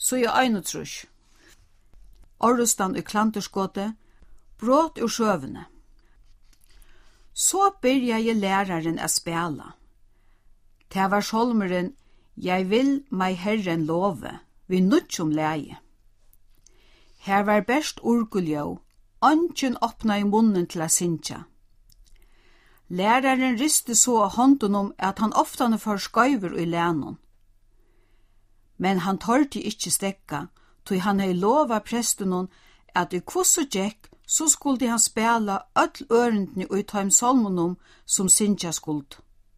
så er 31. Orrustan i klanterskåte, bråt ur sjøvene. Så byrja læraren å spela. Det var solmeren, jeg vil meg Herren love, vi nuttjom leie. Her var best urguljå, ønsken åpna i munnen til å synsja. Læraren riste så av hånden at han oftane får skøyver i lænen. Men han tørte ikke stekka, tog han hei lova presten at i kvoss og gjekk, så skulle han spela öll ørendene og i tøym salmonum som synsja skuld.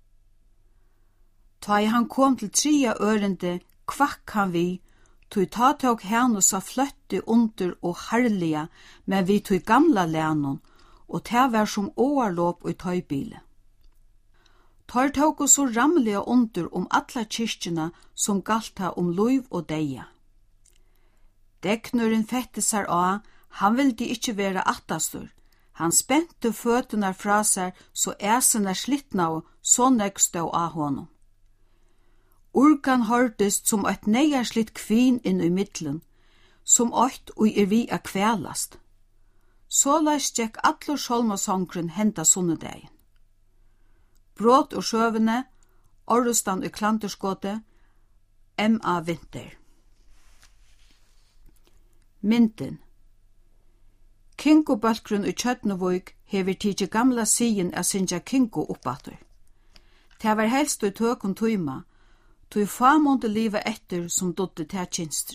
Ta han kom til 3 ørende, kvakk han vi, tog ta tog hennes av fløtte under og herlige, men vi tog gamla lænon, og det var som åarlåp og tøybile. Tar tog så ramlige under alla kyrkjena som galta liv og deia. Deknøren fette seg av, han vildi ikkje være attastur. Han spente føtene fra seg, så æsene slittna og så nekstå av honom. Urkan hørtes som et neierslitt kvin inn i middelen, som eit og vi kvelast. Så leist gikk atle sjolmasongren henta sunnedegen. Bråt og sjøvene, Orrustan i klanterskåte, M.A. Vinter. Mynden. Kinko-balkrun i Kjøtnevøyk hever tidsi gamla sien a sinja kinko oppatur. Det var helst i tøkun tøyma, tog famånde livet etter som dotte til kynstre.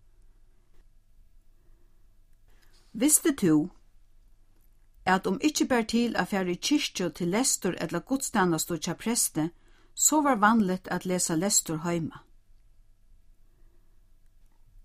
Visste du at ikkje bær til a fære kyrkjo til lestor eller godstandastor tja preste, så var vanligt at lesa lestor heima.